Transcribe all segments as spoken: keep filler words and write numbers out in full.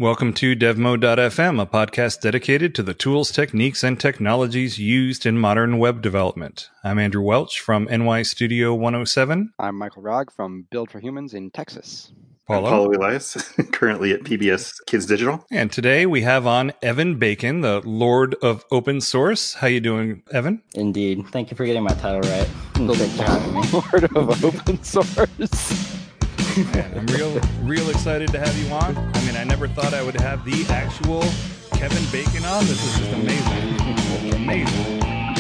Welcome to DevMode dot f m, a podcast dedicated to the tools, techniques, and technologies used in modern web development. I'm Andrew Welch from N Y Studio one oh seven. I'm Michael Rogg from Build for Humans in Texas. Paulo. I'm Paulo Elias, currently at P B S Kids Digital. And today we have on Evan Bacon, the Lord of Open Source. How you doing, Evan? Indeed. Thank you for getting my title right. Thanks for having me. Lord of Open Source. Man, I'm real, real excited to have you on. I mean, I never thought I would have the actual Kevin Bacon on. This is just amazing. Amazing.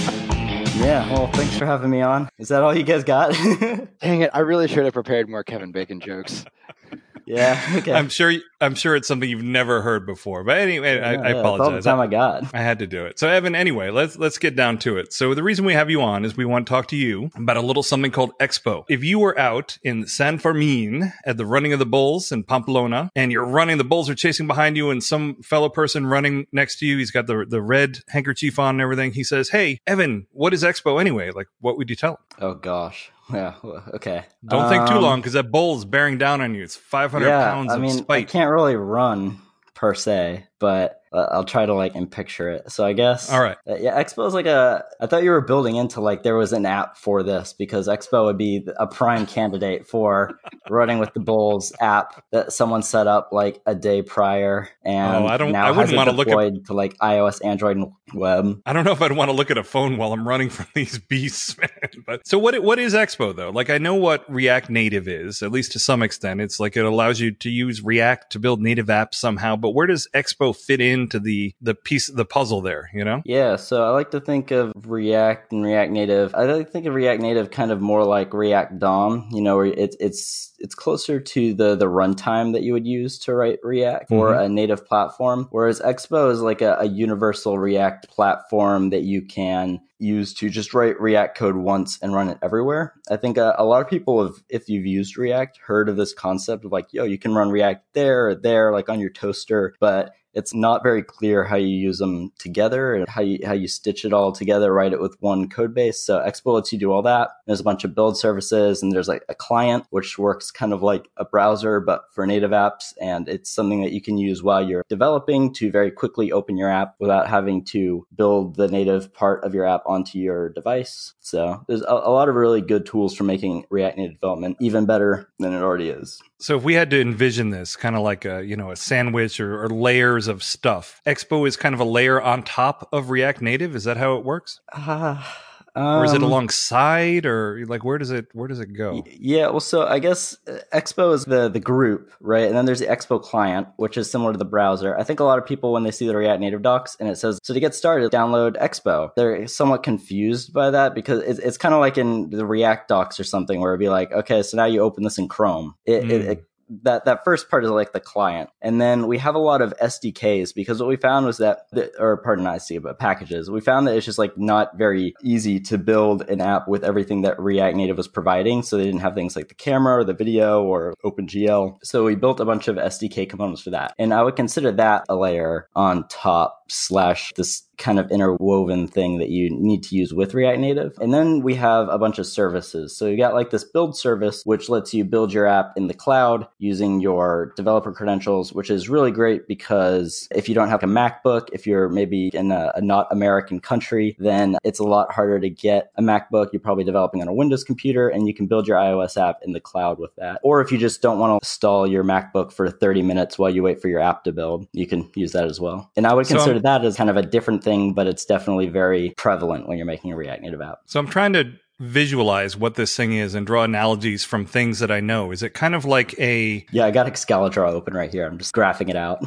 Yeah, well, thanks for having me on. Is that all you guys got? Dang it, I really should have prepared more Kevin Bacon jokes. Yeah, okay. I'm sure I'm sure it's something you've never heard before. But anyway, yeah, I, I yeah, apologize. That's all the time I got. I had to do it. So Evan, anyway, let's let's get down to it. So the reason we have you on is we want to talk to you about a little something called Expo. If you were out in San Fermin at the running of the bulls in Pamplona, and you're running, the bulls are chasing behind you, and some fellow person running next to you, he's got the the red handkerchief on and everything. He says, "Hey, Evan, what is Expo anyway? Like, what would you tell him?" Oh gosh. Yeah. Okay. Don't um, think too long because that bull's bearing down on you. It's five hundred yeah, pounds I of mean, spite. I can't really run per se, but uh, I'll try to like and picture it. So I guess. All right. Uh, yeah, Expo is like a. I thought you were building into like there was an app for this because Expo would be a prime candidate for running with the bulls app that someone set up like a day prior and oh, I don't. now I wouldn't want to look at to like iOS, Android, and web. I don't know if I'd want to look at a phone while I'm running from these beasts, man. But so what? What is Expo though? Like I know what React Native is, at least to some extent. It's like it allows you to use React to build native apps somehow. But where does Expo fit into the the piece, the puzzle there? You know? Yeah. So I like to think of React and React Native. I like to think of React Native kind of more like React D O M. You know, where it's it's it's closer to the the runtime that you would use to write React for mm-hmm. a native platform. Whereas Expo is like a, a universal React platform that you can use to just write React code once and run it everywhere. I think a, a lot of people have, if you've used React, heard of this concept of like, yo, you can run React there or there, like on your toaster, but it's not very clear how you use them together and how you how you stitch it all together, write it with one code base. So Expo lets you do all that. There's a bunch of build services and there's like a client, which works kind of like a browser, but for native apps. And it's something that you can use while you're developing to very quickly open your app without having to build the native part of your app onto your device. So there's a, a lot of really good tools for making React Native development even better than it already is. So if we had to envision this kind of like a, you know, a sandwich or, or layers of stuff, Expo is kind of a layer on top of React Native. Is that how it works? Uh, um, or is it alongside, or like where does it where does it go? Yeah, well, so I guess Expo is the the group, right? And then there's the Expo client, which is similar to the browser. I think a lot of people, when they see the React Native docs and it says, so to get started, download Expo, they're somewhat confused by that because it's, it's kind of like in the React docs or something where it'd be like, okay, so now you open this in Chrome. It, mm. it, it That that first part is like the client. And then we have a lot of S D Ks because what we found was that, the, or pardon, I see, but packages. We found that it's just like not very easy to build an app with everything that React Native was providing. So they didn't have things like the camera or the video or OpenGL. So we built a bunch of S D K components for that. And I would consider that a layer on top slash this kind of interwoven thing that you need to use with React Native. And then we have a bunch of services. So you got like this build service, which lets you build your app in the cloud using your developer credentials, which is really great because if you don't have a MacBook, if you're maybe in a, a not American country, then it's a lot harder to get a MacBook. You're probably developing on a Windows computer and you can build your iOS app in the cloud with that. Or if you just don't want to install your MacBook for thirty minutes while you wait for your app to build, you can use that as well. And I would so consider that as kind of a different thing, but it's definitely very prevalent when you're making a React Native app. So I'm trying to visualize what this thing is and draw analogies from things that I know. Is it kind of like a... Yeah, I got Excalibur open right here. I'm just graphing it out.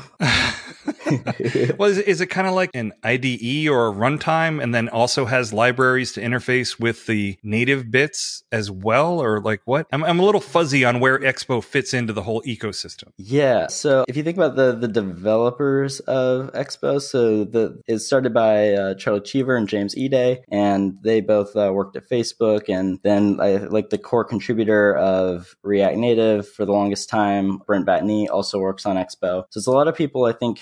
Well, is it, is it kind of like an I D E or a runtime and then also has libraries to interface with the native bits as well? Or like what? I'm, I'm a little fuzzy on where Expo fits into the whole ecosystem. Yeah. So if you think about the, the developers of Expo, so the it started by uh, Charlie Cheever and James Ide, and they both uh, worked at Facebook. And then uh, like the core contributor of React Native for the longest time, Brent Batney, also works on Expo. So it's a lot of people, I think, who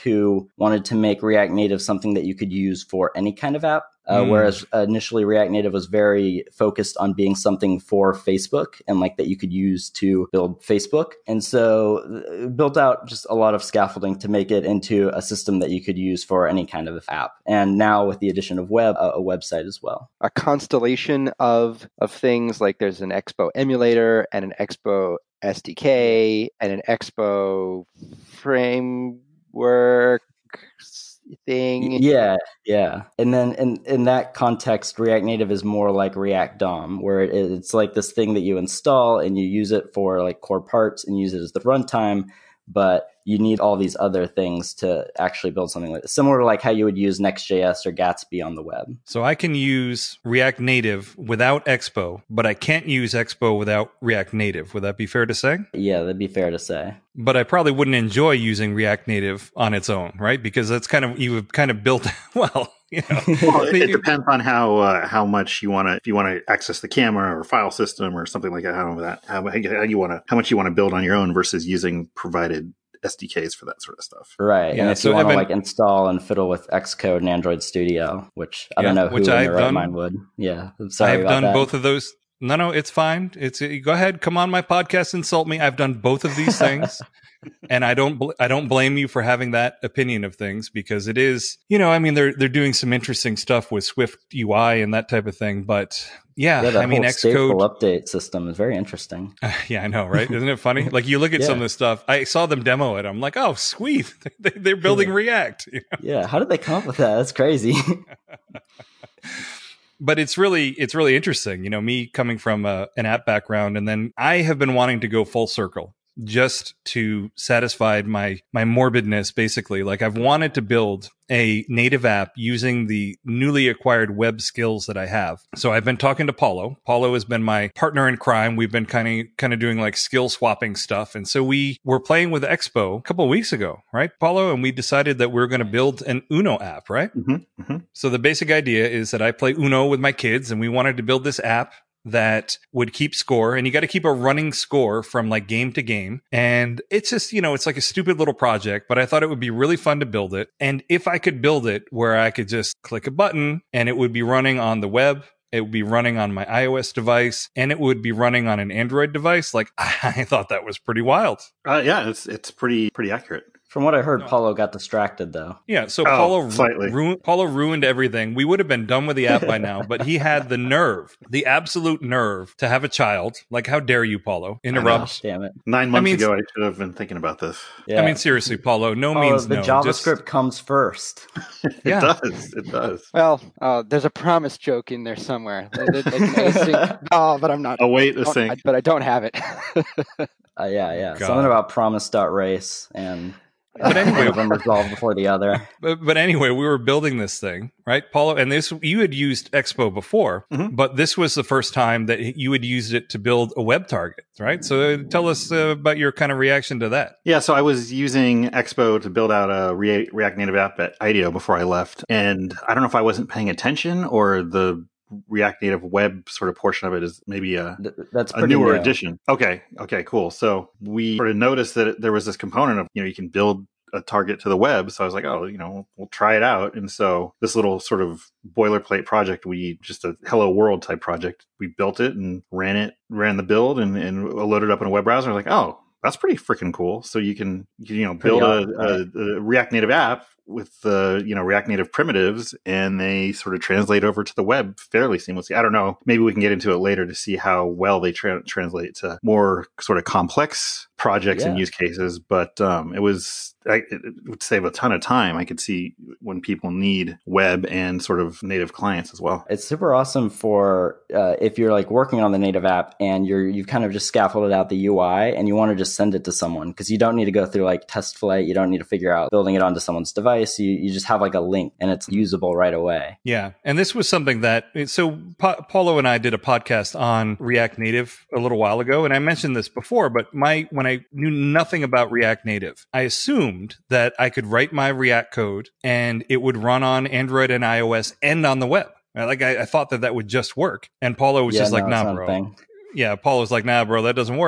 you wanted to make React Native something that you could use for any kind of app. Uh, Mm. Whereas initially React Native was very focused on being something for Facebook and like that you could use to build Facebook. And so uh, built out just a lot of scaffolding to make it into a system that you could use for any kind of app. And now with the addition of web, a, a website as well. A constellation of of things, like there's an Expo emulator and an Expo S D K and an Expo framework thing. Yeah, yeah. And then in, in that context, React Native is more like React D O M, where it, it's like this thing that you install and you use it for like core parts and use it as the runtime, but you need all these other things to actually build something like this. Similar to like how you would use Next.js or Gatsby on the web. So I can use React Native without Expo, but I can't use Expo without React Native. Would that be fair to say? Yeah, that'd be fair to say. But I probably wouldn't enjoy using React Native on its own, right? Because that's kind of, you've kind of built, well, you know. Well, it, it depends on how uh, how much you want to, if you want to access the camera or file system or something like that. I don't know that how, how you want to, how much you want to build on your own versus using provided S D Ks for that sort of stuff. Right. Yeah, And if so you want to Evan- like install and fiddle with Xcode and Android Studio, which I Yeah, don't know who which in I've their right done. mind would. Yeah. I'm sorry I've about done that. both of those. No, no, it's fine. It's go ahead, come on my podcast, insult me. I've done both of these things, and I don't, bl- I don't blame you for having that opinion of things because it is, you know, I mean, they're they're doing some interesting stuff with Swift U I and that type of thing, but yeah, Yeah, that I mean, whole stateful Xcode. update system is very interesting. Yeah, I know, right? Isn't it funny? Like you look at some of Yeah. this stuff. I saw them demo it. I'm like, oh, sweet, they, they're building Yeah. React. You know? Yeah. How did they come up with that? That's crazy. But it's really it's really interesting, you know, me coming from a, an app background, and then I have been wanting to go full circle just to satisfy my my morbidness, basically. Like I've wanted to build a native app using the newly acquired web skills that I have. So I've been talking to Paulo. Paulo has been my partner in crime. We've been kind of kind of doing like skill swapping stuff. And so we were playing with Expo a couple of weeks ago, right, Paulo? And we decided that we we're going to build an Uno app, right? Mm-hmm, mm-hmm. So the basic idea is that I play Uno with my kids, and we wanted to build this app that would keep score, and you got to keep a running score from like game to game. And it's just, you know, it's like a stupid little project, but I thought it would be really fun to build it. And if I could build it where I could just click a button and it would be running on the web, it would be running on my iOS device, and it would be running on an Android device, like I thought that was pretty wild. Uh, yeah, it's it's pretty pretty accurate. From what I heard, Paulo got distracted though. Yeah, so Oh, Paulo, slightly. ru- Paulo ruined everything. We would have been done with the app by now, but he had the nerve, the absolute nerve to have a child. Like, how dare you, Paulo? Interrupt. Damn it. Nine months mean, ago, I should have been thinking about this. Yeah. I mean, seriously, Paulo, no oh, means the no. JavaScript Just- comes first. It Yeah. does. It does. Well, uh, there's a promise joke in there somewhere. Like an async- oh, but I'm not. Await don't- async. I- but I don't have it. Uh, yeah, yeah. God. Something about promise.race and But one anyway, of them resolved before the other. but, but anyway, we were building this thing, right, Paulo? And this, you had used Expo before, Mhm. but this was the first time that you had used it to build a web target, right? So tell us uh, about your kind of reaction to that. Yeah, so I was using Expo to build out a Re- React Native app at IDEO before I left. And I don't know if I wasn't paying attention or the React Native web sort of portion of it is maybe a, Th- That's a pretty newer new. addition. Okay, okay, cool. So we sort of noticed that there was this component of, you know, you can build a target to the web. So I was like, oh, you know, we'll try it out. And so this little sort of boilerplate project, we just a hello world type project, we built it and ran it, ran the build and, and loaded it up in a web browser. I was like, oh, that's pretty freaking cool. So you can, you know, Pretty build awesome, a, a, a React Native app with the, you know, React Native primitives, and they sort of translate over to the web fairly seamlessly. I don't know. Maybe we can get into it later to see how well they tra- translate to more sort of complex projects and Yeah. use cases. But um, it was, I, it would save a ton of time. I could see when people need web and sort of native clients as well. It's super awesome for uh, if you're like working on the native app and you're you've kind of just scaffolded out the U I and you want to just send it to someone because you don't need to go through like test flight. You don't need to figure out building it onto someone's device. You you just have like a link and it's usable right away. Yeah. And this was something that, so pa- Paulo and I did a podcast on React Native a little while ago. And I mentioned this before, but my, when I knew nothing about React Native, I assumed that I could write my React code and it would run on Android and iOS and on the web. Right? Like I, I thought that that would just work. And Paulo was Yeah, just like, no, it's nah, not a bro. thing. Yeah. Paulo's like, nah, bro, that doesn't work.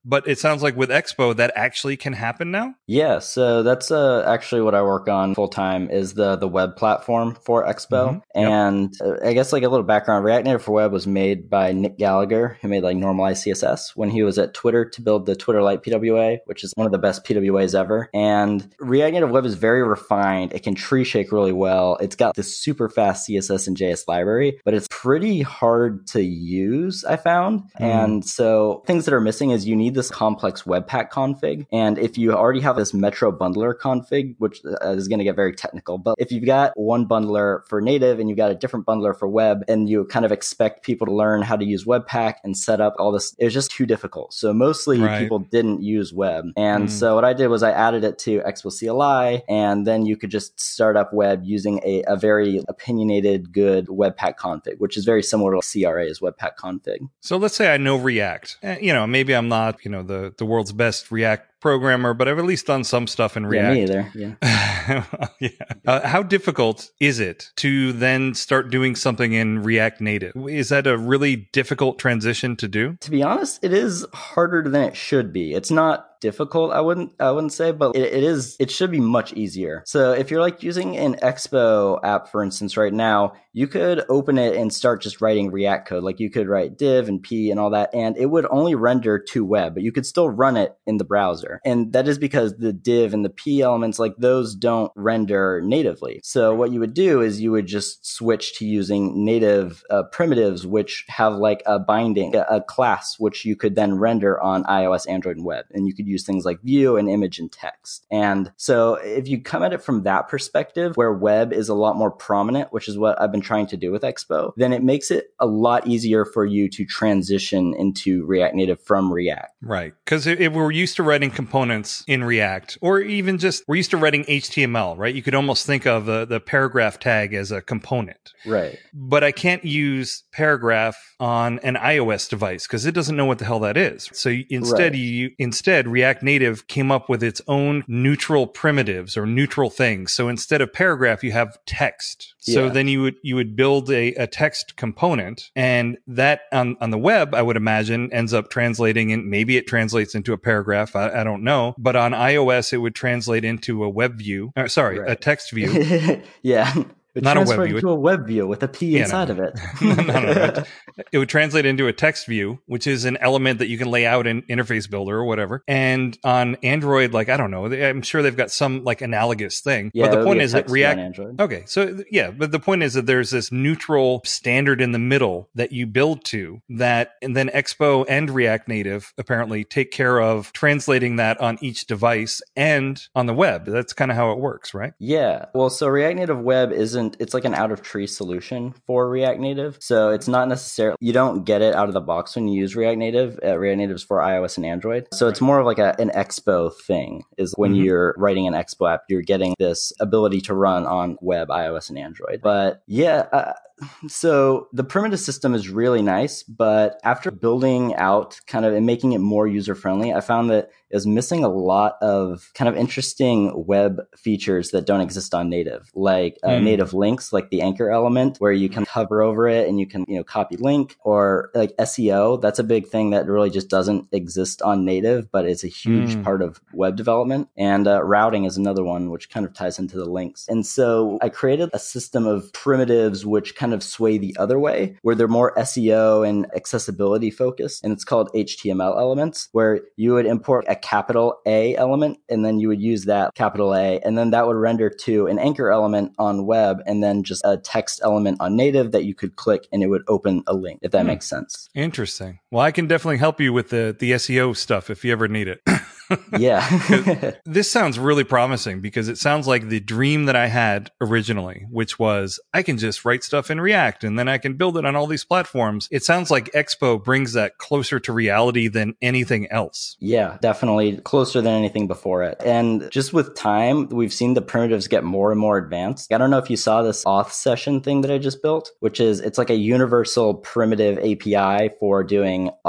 But it sounds like with Expo, that actually can happen now? Yeah, so that's uh, actually what I work on full time is the the web platform for Expo. Mm-hmm. Yep. And uh, I guess like a little background, React Native for Web was made by Nick Gallagher, who made like normalized C S S when he was at Twitter to build the Twitter Lite P W A, which is one of the best P W As ever. And React Native Web is very refined. It can tree shake really well. It's got this super fast C S S and J S library, but it's pretty hard to use, I found. Mm. And so things that are missing is you need this complex Webpack config. And if you already have this Metro bundler config, which is going to get very technical, but if you've got one bundler for native and you've got a different bundler for web, and you kind of expect people to learn how to use Webpack and set up all this, it was just too difficult. So mostly right. people didn't use web. And mm. so what I did was I added it to Expo C L I, and then you could just start up web using a, a very opinionated, good Webpack config, which is very similar to C R A's Webpack config. So let's say I know React. You know, maybe I'm not, you know, the, the world's best React programmer, but I've at least done some stuff in React. Yeah, me either. Yeah. yeah. Uh, how difficult is it to then start doing something in React Native? Is that a really difficult transition to do? To be honest, it is harder than it should be. It's not difficult, I wouldn't I wouldn't say, but it, it is it should be much easier. So if you're like using an Expo app, for instance, right now, you could open it and start just writing React code. Like you could write div and p and all that, and it would only render to web, but you could still run it in the browser. And that is because the div and the p elements, like those don't render natively. So what you would do is you would just switch to using native uh, primitives, which have like a binding, a, a class, which you could then render on iOS, Android, and web. And you could use things like view and image and text. And so if you come at it from that perspective, where web is a lot more prominent, which is what I've been trying to do with Expo, then it makes it a lot easier for you to transition into React Native from React. Right. Because if we're used to writing components in React, or even just we're used to writing H T M L, right? You could almost think of the, the paragraph tag as a component. Right. But I can't use paragraph on an iOS device because it doesn't know what the hell that is. So instead, right. you instead React Native came up with its own neutral primitives or neutral things. So instead of paragraph, you have text. So yeah. then you would you would build a, a text component, and that on, on the web, I would imagine, ends up translating in, maybe it translates into a paragraph, I, I don't know. But on iOS, it would translate into a web view. Or, sorry, right. a text view. yeah. It Not a web view. To a web view with a P yeah, inside no. of it. no, no, no. It, it would translate into a text view, which is an element that you can lay out in Interface Builder or whatever. And on Android, like, I don't know, I'm sure they've got some like analogous thing. Yeah, but the point is that React. Android. Okay. So yeah, but the point is that there's this neutral standard in the middle that you build to that, and then Expo and React Native apparently take care of translating that on each device and on the web. That's kind of how it works, right? Yeah. Well, so React Native Web isn't it's like an out of tree solution for React Native. So it's not necessarily, you don't get it out of the box when you use React Native. Uh, React Native is for iOS and Android. So it's more of like a, an Expo thing is when mm-hmm. you're writing an Expo app, you're getting this ability to run on web, iOS, and Android. But yeah, uh, so the primitive system is really nice, but after building out kind of and making it more user friendly, I found that it was missing a lot of kind of interesting web features that don't exist on native, like uh, mm. native links, like the anchor element where you can hover over it and you can, you know, copy link, or like S E O. That's a big thing that really just doesn't exist on native, but it's a huge mm. part of web development. And uh, routing is another one, which kind of ties into the links. And so I created a system of primitives, which kind of sway the other way, where they're more S E O and accessibility focused. And it's called H T M L elements, where you would import a capital A element, and then you would use that capital A, and then that would render to an anchor element on web, and then just a text element on native that you could click and it would open a link, if that hmm. makes sense. Interesting. Well, I can definitely help you with the, the S E O stuff if you ever need it. Yeah. This sounds really promising because it sounds like the dream that I had originally, which was I can just write stuff in React and then I can build it on all these platforms. It sounds like Expo brings that closer to reality than anything else. Yeah, definitely closer than anything before it. And just with time, we've seen the primitives get more and more advanced. I don't know if you saw this auth session thing that I just built, which is it's like a universal primitive A P I for doing auth,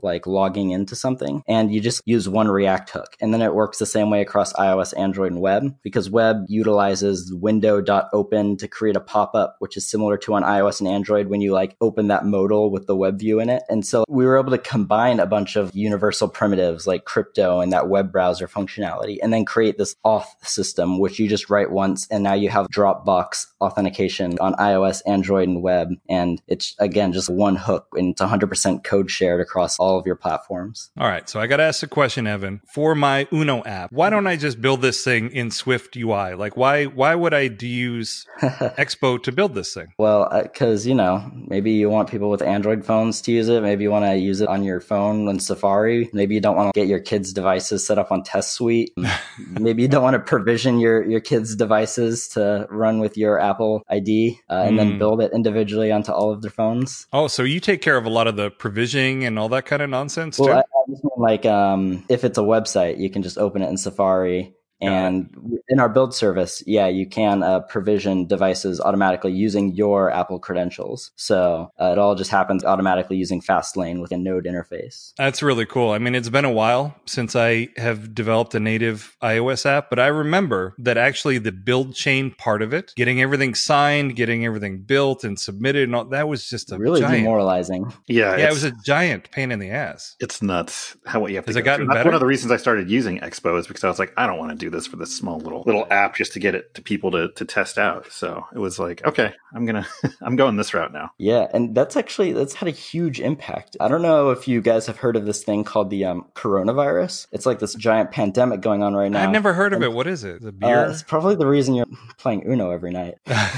like logging into something, and you just use one React hook. And then it works the same way across iOS, Android, and web, because web utilizes window.open to create a pop-up, which is similar to on iOS and Android when you like open that modal with the web view in it. And so we were able to combine a bunch of universal primitives like crypto and that web browser functionality, and then create this auth system, which you just write once, and now you have Dropbox authentication on iOS, Android, and web. And it's, again, just one hook, and it's one hundred percent code shared across all of your platforms. All right. So I got to ask the question, Evan, for my Uno app, why don't I just build this thing in Swift U I? Like, why why would I use Expo to build this thing? Well, because, uh, you know, maybe you want people with Android phones to use it. Maybe you want to use it on your phone in Safari. Maybe you don't want to get your kids' devices set up on Test Suite. Maybe you don't want to provision your, your kids' devices to run with your Apple I D uh, and mm. then build it individually onto all of their phones. Oh, so you take care of a lot of the provisioning and all that kind of nonsense well, too? I, I just mean like um, if it's a website, you can just open it in Safari. And in our build service, yeah, you can uh, provision devices automatically using your Apple credentials. So uh, it all just happens automatically using Fastlane with a Node interface. That's really cool. I mean, it's been a while since I have developed a native iOS app, but I remember that actually the build chain part of it, getting everything signed, getting everything built and submitted, and all, that was just a really giant, demoralizing. Yeah, yeah, it was a giant pain in the ass. It's nuts how what you have to. Has go it gotten through. That's better? one of the reasons I started using Expo is because I was like, I don't want to do this for this small little little app just to get it to people to to test out. So it was like, okay, I'm gonna I'm going this route now. Yeah, and that's actually that's had a huge impact. I don't know if you guys have heard of this thing called the um, coronavirus. It's like this giant pandemic going on right now. I've never heard of and, it. What is it? The beer? Uh, it's probably the reason you're playing Uno every night.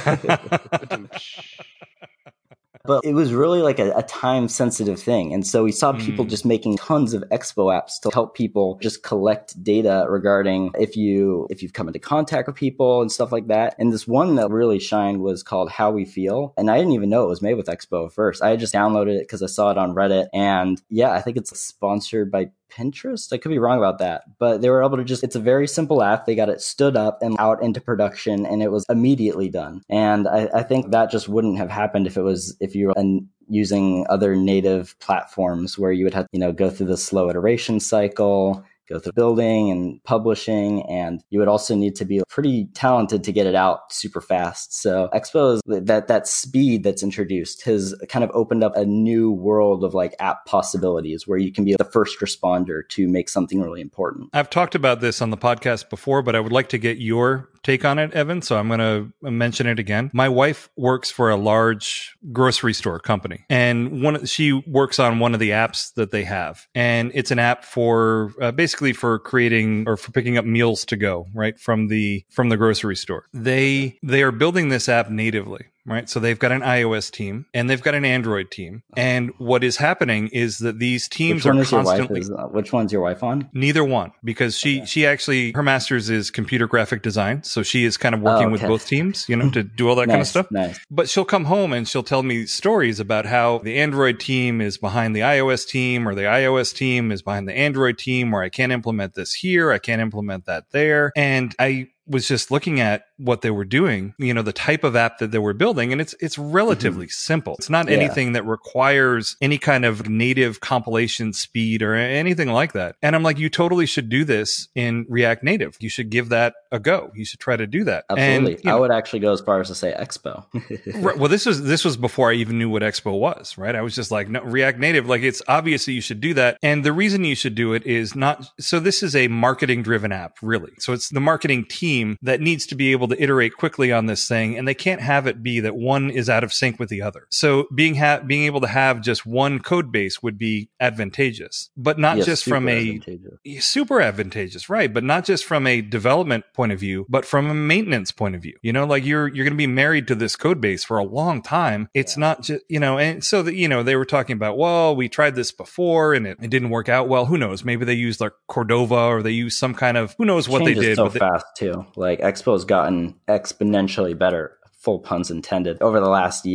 But it was really like a, a time-sensitive thing. And so we saw people mm. just making tons of Expo apps to help people just collect data regarding if, you, if you've come into contact with people and stuff like that. And this one that really shined was called How We Feel. And I didn't even know it was made with Expo at first. I just downloaded it because I saw it on Reddit. And yeah, I think it's sponsored by Pinterest. I could be wrong about that, but they were able to just, it's a very simple app. They got it stood up and out into production, and it was immediately done. And I, I think that just wouldn't have happened if it was, if you were an, using other native platforms where you would have, you know, go through the slow iteration cycle, go through building and publishing, and you would also need to be pretty talented to get it out super fast. So Expo is that that speed that's introduced has kind of opened up a new world of like app possibilities where you can be the first responder to make something really important. I've talked about this on the podcast before, but I would like to get your take on it, Evan. So I'm going to mention it again. My wife works for a large grocery store company, and one she works on one of the apps that they have, and it's an app for uh, basically for creating or for picking up meals to go right from the from the grocery store. They they are building this app natively. Right. So they've got an iOS team and they've got an Android team. And what is happening is that these teams which are constantly. Is, uh, which one's your wife on? Neither one, because she, okay. she actually, her master's is computer graphic design. So she is kind of working oh, okay. with both teams, you know, to do all that nice, kind of stuff. Nice. But she'll come home and she'll tell me stories about how the Android team is behind the iOS team, or the iOS team is behind the Android team, or I can't implement this here, I can't implement that there. And I was just looking at what they were doing, you know, the type of app that they were building, and it's it's relatively mm-hmm. simple. It's not yeah. anything that requires any kind of native compilation speed or anything like that. And I'm like, you totally should do this in React Native. You should give that a go. You should try to do that. Absolutely. And, you know, I would actually go as far as to say Expo. right, well, this was this was before I even knew what Expo was, right? I was just like, no, React Native, like it's obvious that you should do that. And the reason you should do it is not, so this is a marketing driven app, really. So it's the marketing team that needs to be able to iterate quickly on this thing, and they can't have it be that one is out of sync with the other. So being ha- being able to have just one code base would be advantageous, but not yes, just from a super advantageous, right? But not just from a development point of view, but from a maintenance point of view. You know, like you're you're going to be married to this code base for a long time. It's yeah. not just, you know, and so that, you know, they were talking about, well, we tried this before and it, it didn't work out. Well, who knows? Maybe they used like Cordova, or they used some kind of, who knows what they did. So but fast they, too. Like Expo's gotten exponentially better, full puns intended, over the last year.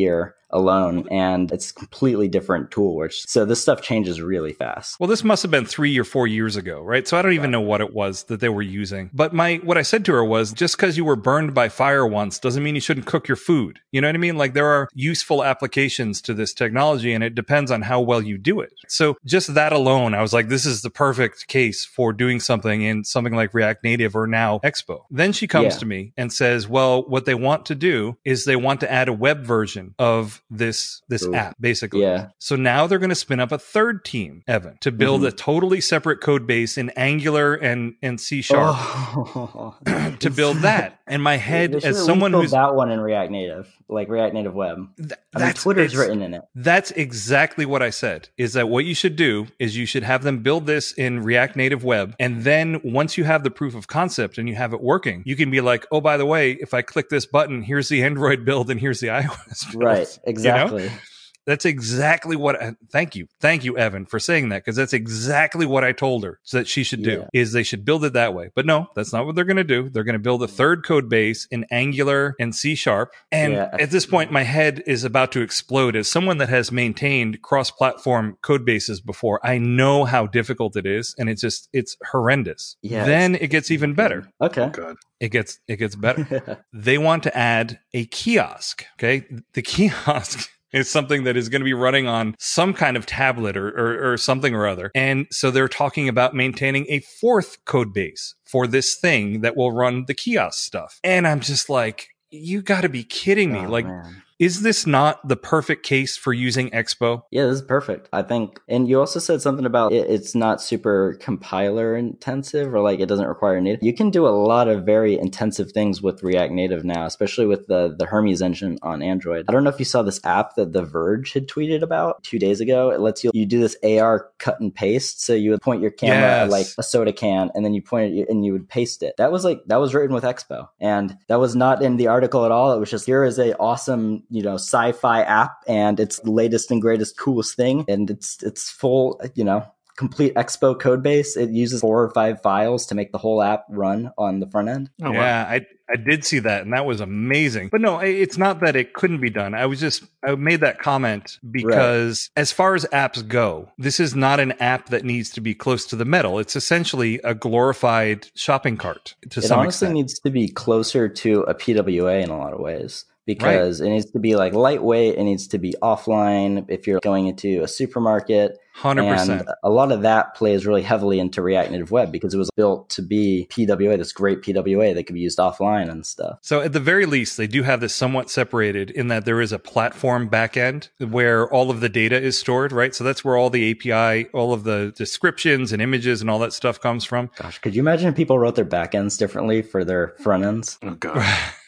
alone, and it's a completely different tool. Which so this stuff changes really fast. Well, this must have been three or four years ago, right? So I don't even know what it was that they were using. But my what I said to her was, just because you were burned by fire once doesn't mean you shouldn't cook your food. You know what I mean? Like there are useful applications to this technology, and it depends on how well you do it. So just that alone, I was like, this is the perfect case for doing something in something like React Native or now Expo. Then she comes Yeah. to me and says, well, what they want to do is they want to add a web version of this this Ooh. app, basically. Yeah. So now they're going to spin up a third team, Evan, to build Mhm. a totally separate code base in Angular and, and C Sharp Oh. to build that. And my They head, should as at someone least build who's that one in React Native, like React Native Web. th- I mean, that's Twitter's it's- written in it. That's exactly what I said, is that what you should do is you should have them build this in React Native Web. And then once you have the proof of concept and you have it working, you can be like, oh, by the way, if I click this button, here's the Android build and here's the iOS build. Right, exactly. You know? That's exactly what I, thank you. Thank you, Evan, for saying that, because that's exactly what I told her that she should do, Yeah. is they should build it that way. But no, that's not what they're going to do. They're going to build a third code base in Angular and C Sharp. And Yeah. at this point, my head is about to explode. As someone that has maintained cross-platform code bases before, I know how difficult it is, and it's just, it's horrendous. Yeah, Then it gets even better. Okay. Oh, God. It gets, it gets better. They want to add a kiosk. Okay. The kiosk is something that is going to be running on some kind of tablet or, or, or something or other. And so they're talking about maintaining a fourth code base for this thing that will run the kiosk stuff. And I'm just like, you got to be kidding me. Oh, like, man. is this not the perfect case for using Expo? Yeah, this is perfect, I think. And you also said something about it, it's not super compiler intensive, or like it doesn't require native. You can do a lot of very intensive things with React Native now, especially with the, the Hermes engine on Android. I don't know if you saw this app that The Verge had tweeted about two days ago. It lets you, you do this A R cut and paste. So you would point your camera at Yes. like a soda can, and then you point it and you would paste it. That was like, that was written with Expo. And that was not in the article at all. It was just, here is a awesome, you know, sci-fi app, and it's the latest and greatest, coolest thing. And it's, it's full, you know, complete Expo code base. It uses four or five files to make the whole app run on the front end. Oh, wow. yeah, I I did see that, and that was amazing. But no, I- it's not that it couldn't be done. I was just, I made that comment because as far as apps go, this is not an app that needs to be close to the metal. It's essentially a glorified shopping cart to It some honestly extent. needs to be closer to a P W A in a lot of ways, because it needs to be like lightweight. It needs to be offline if you're going into a supermarket. one hundred percent. And a lot of that plays really heavily into React Native Web, because it was built to be P W A, this great P W A that could be used offline and stuff. So at the very least, they do have this somewhat separated in that there is a platform backend where all of the data is stored, right? So that's where all the A P I, all of the descriptions and images and all that stuff comes from. Gosh, could you imagine if people wrote their backends differently for their front ends? Oh, God.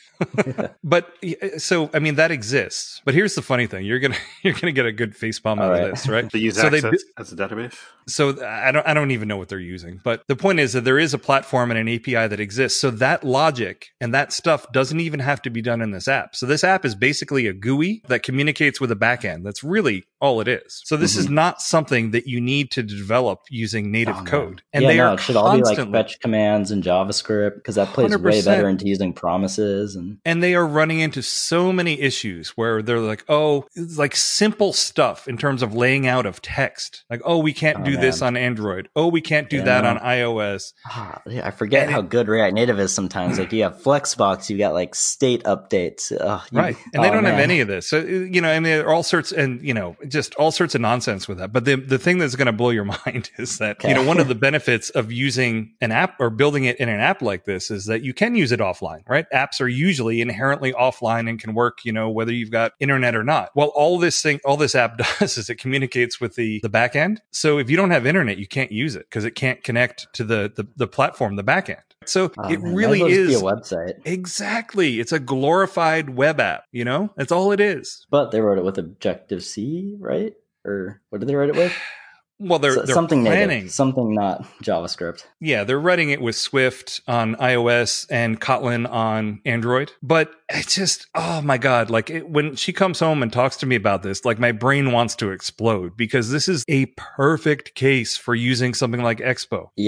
But so I mean that exists. But here's the funny thing: you're gonna you're gonna get a good facepalm out All of right. this, right? They use So they Access bu- as a database? So I don't I don't even know what they're using. But the point is that there is a platform and an A P I that exists. So that logic and that stuff doesn't even have to be done in this app. So this app is basically a G U I that communicates with a backend. That's really all it is. So this is not something that you need to develop using native Oh, man. code. And yeah, they no, are it should all be like constantly fetch commands and JavaScript, because that plays one hundred way percent. better into using promises. And And they are running into so many issues where they're like, oh, it's like simple stuff in terms of laying out of text. Like, oh, we can't Oh, do this man. on Android. Oh, we can't do that Yeah. on iOS. ah, yeah, I forget And how it- good React Native is sometimes. Like you have Flexbox, you got like state updates. Ugh, you- Right. And they oh, don't have man. any of this. So, you know, I mean, there are all sorts and, you know, just all sorts of nonsense with that. But the, the thing that's going to blow your mind is that, you know, one of the benefits of using an app or building it in an app like this is that you can use it offline, right? Apps are usually inherently offline and can work, you know, whether you've got internet or not. Well, all this thing, all this app does is it communicates with the, the back end. So if you don't have internet, you can't use it because it can't connect to the, the, the platform, the back end. So Oh, it man, really might as well is just be a website. exactly. It's a glorified web app, you know? That's all it is. But they wrote it with Objective C, right? Or what did they write it with? Well, they're, So- they're something planning. native, something not JavaScript. Yeah, they're writing it with Swift on iOS and Kotlin on Android. But it's just, oh my God. Like it, when she comes home and talks to me about this, like my brain wants to explode because this is a perfect case for using something like Expo. Yeah.